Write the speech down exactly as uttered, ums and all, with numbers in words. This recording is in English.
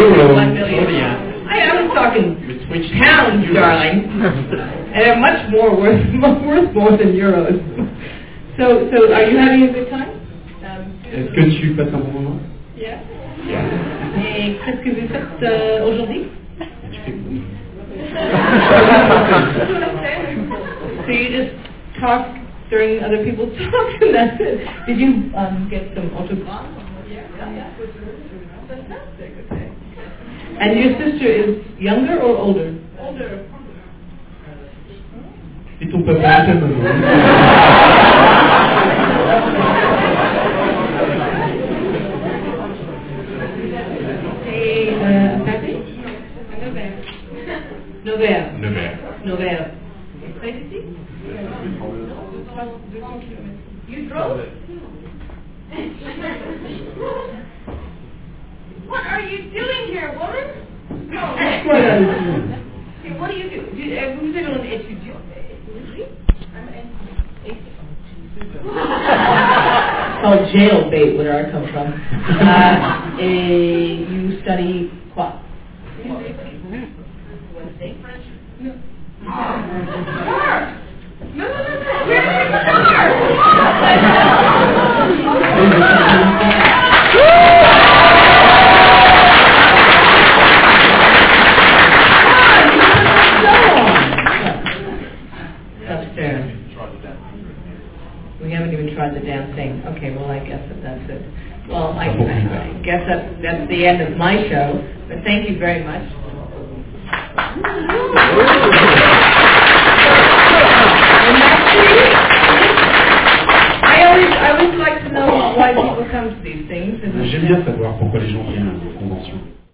One million. I, I was talking pounds, darling, and they're much more worth, worth more than euros. So, so are you having a good time? Um, Est-ce que tu passes un bon moment? Yeah. Yeah. Et qu'est-ce que vous faites euh, aujourd'hui? Tu fais quoi? So you just talk during other people's talks, and that's it. Did you um, get some autographs? Yeah, yeah. Fantastic. Okay. And your sister is younger or older? Older. Et ton papa est ta maman? Et euh, Patty? Nevers. Nevers. Nevers. Près d'ici? You drove? What are you doing here, woman? No. What are you doing? Okay, what do you do? do uh, vous êtes un étudiant? Called jailbait, where I come from. Uh, eh, you study what? French? No. Guitar! No, no, no, no. Where's the guitar? Upstairs. We haven't even tried the damn thing. Okay, well, I guess that that's it. Well, I, I guess that, that's the end of my show, but thank you very much. I always, I always like to know why people come to these things. J'aime bien savoir pourquoi les gens viennent à une convention.